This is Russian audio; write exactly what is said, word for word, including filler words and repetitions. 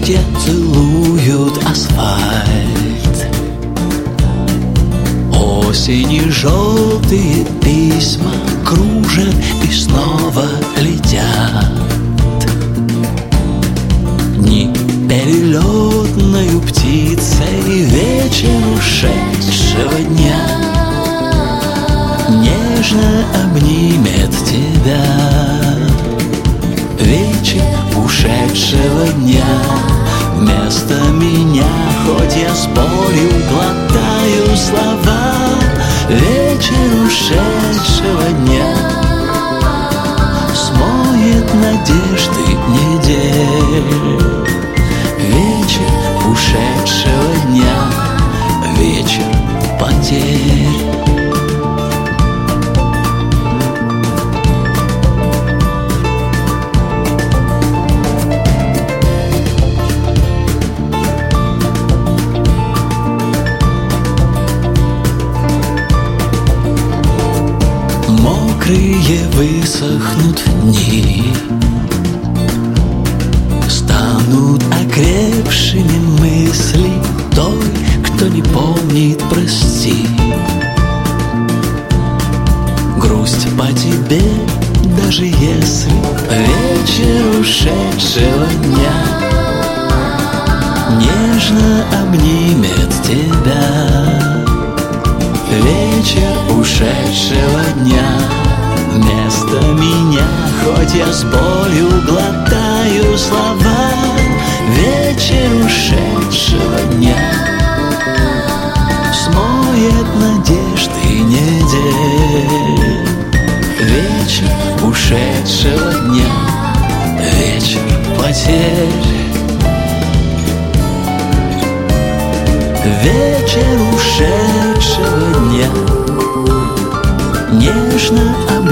листья целуют асфальт. Осени желтые письма кружат и снова летят. Дни перелетною птицей вечер ушедшего дня нежно обнимет тебя. Вечер ушедшего дня вместо меня, хоть я спорю, глотаю слова. Вечер ушедшего дня смоет надежды недель. Вечер ушедшего дня, вечер потерь. Мокрые высохнут дни, станут окрепшими мысли той, кто не помнит, прости. Грусть по тебе, даже если вечер ушедшего дня нежно обнимет тебя. Вечер ушедшего дня вместо меня, хоть я спорю, глотаю слова. Вечер ушедшего дня смоет надежды недель. Вечер ушедшего дня, вечер потерь. Вечер ушедшего дня нежно